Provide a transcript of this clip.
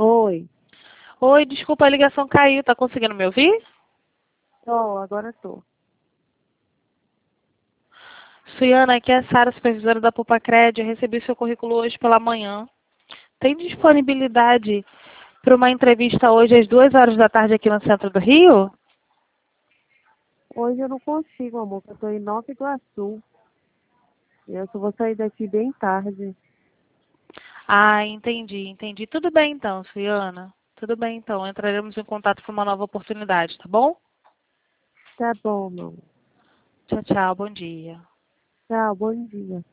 Oi. Oi, desculpa, a ligação caiu. Tá conseguindo me ouvir? Agora tô. Suiana, aqui é a Sara, supervisora da Pupacred. Eu recebi seu currículo hoje pela manhã. Tem disponibilidade para uma entrevista hoje às 2 horas da tarde aqui no centro do Rio? Hoje eu não consigo, amor, porque eu tô em Nova Iguaçu. E eu só vou sair daqui bem tarde. Ah, entendi. Tudo bem então, Suiana. Tudo bem então. Entraremos em contato para uma nova oportunidade, tá bom? Tá bom, meu amor. Tchau, tchau. Bom dia. Tchau, bom dia.